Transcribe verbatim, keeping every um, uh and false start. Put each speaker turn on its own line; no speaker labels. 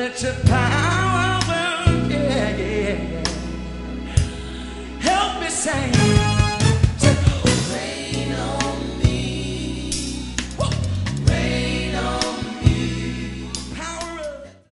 let your power work, yeah, yeah, yeah. Help me sing.